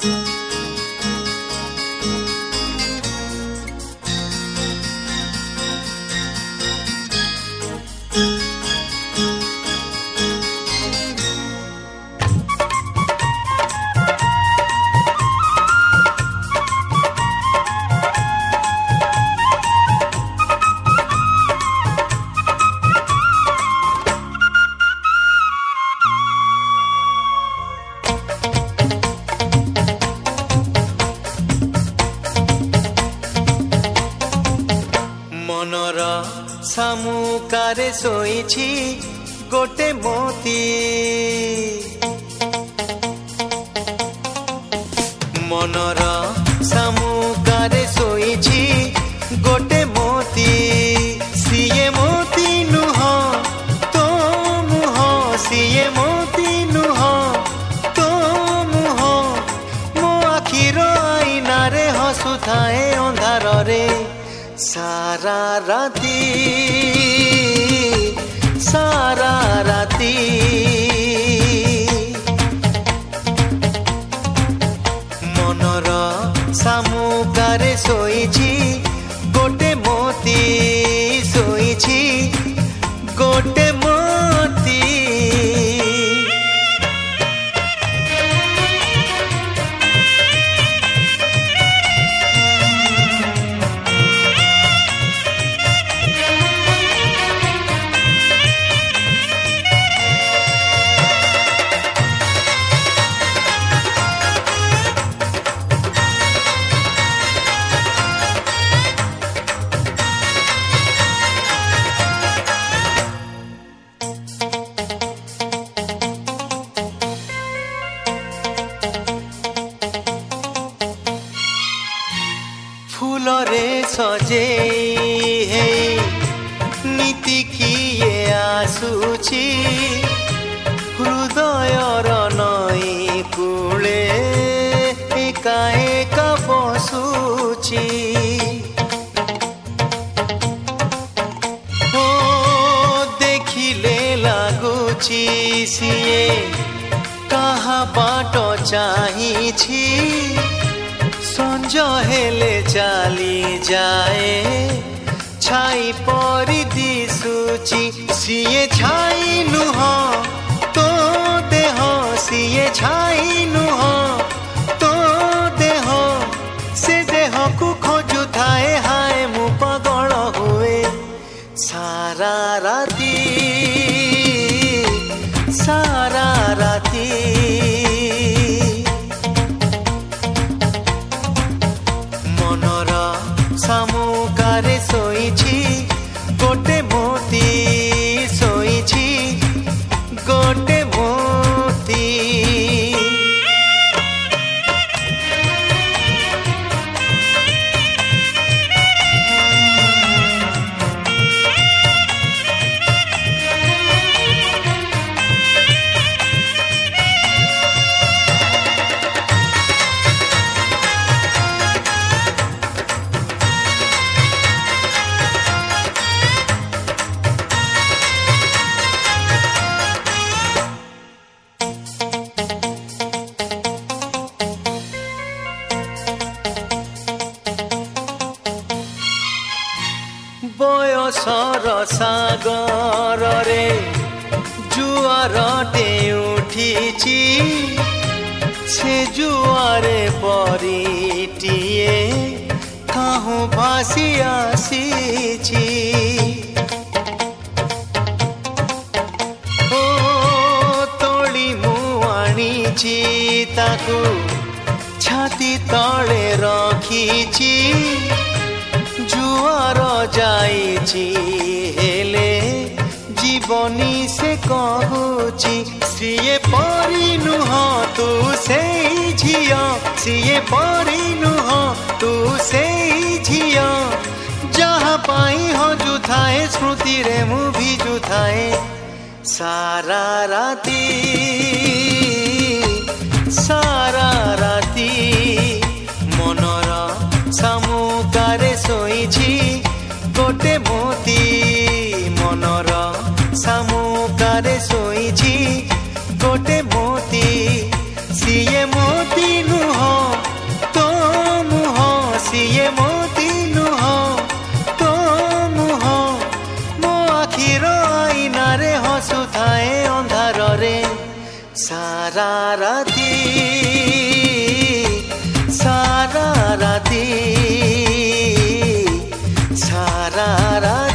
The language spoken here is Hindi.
मनर सामुकारे सोईछि गोटे मोती मनर सामुकारे सोईछि गोटे मोती सिए मोती नुह तो मुह सिए मोती नुह तो मुह मो आखिर आईनारे हसुथाए अंधार रे सारा राती मनर सामुकारे सोईछि गोटे मोती सोईछि गोटे मोती फूलरे सजे हे नीति किए आसुची हृदयर नई कूले एका एका बसुची ओ देखिले लागुची सिए कहा बाट चाहिछि संज हेले चली जाए छाई परी दिशुची सिए छाई नुह तो देह सिए छाई नुह तो देह से देह को खोजु थाए हाय मु पागल हुए सारा राती मनर सामुकारे सोईछि गोटे मोती सोईछि गोटे मोती बयसर सागर रे जुआरटे उठिछि से जुआरे परिटिए काहू भासी आसीछि ओ तोली मु आनिछि ताकू छाती तले रखिछि जुआर जाइछि हेले जीवनी से कहूछि सिए परी नुह तू से झिया सिए परी नुह तू से झिया जहाँ पाई हो जुथाए स्मृति रे मु भी जुथाए सारा राती मनर सामुकारे सोईछि गोटे मोती मनर सामुकारे सोईछि गोटे मोती सिए मोती नुह ଆଖିର ଆଇନାରେ ହସୁଥାଏ ଅନ୍ଧାରରେ ସାରା ରାତି ସାରା ରାତି ସାରା ରାତି।